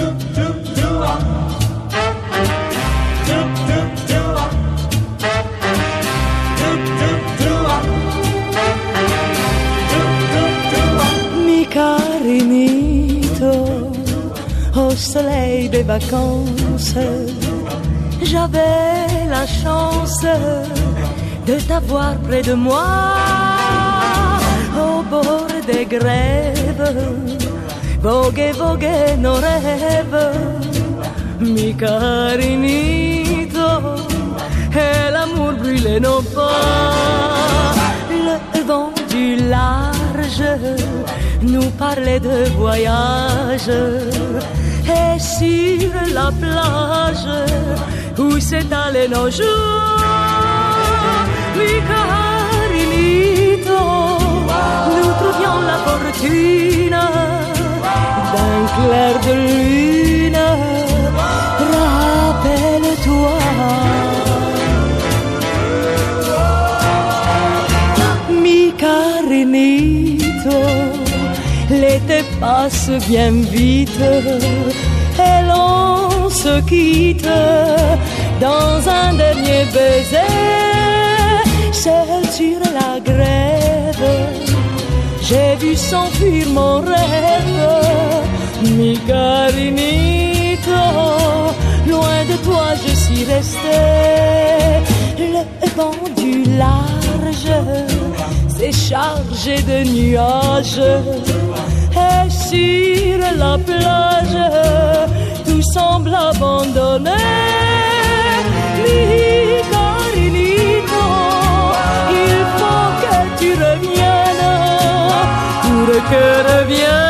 Mi carinito, au soleil des vacances, j'avais la chance de t'avoir près de moi, au bord des grèves, voguer, voguer nos rêves, mi carinito, et l'amour brûlait nos pas. Le vent du large nous parlait de voyage, et sur la plage où s'étalaient nos jours, mi carinito, nous trouvions la fortune d'un clair de lune. Rappelle-toi, mi carinito, l'été passe bien vite et l'on se quitte dans un dernier baiser. Seul sur la grève, j'ai vu s'enfuir mon rêve, mi carinito, loin de toi je suis restée. Le vent du large s'est chargé de nuages, et sur la plage tout semble abandonné. Mi carinito, il faut que tu reviennes, pour que revienne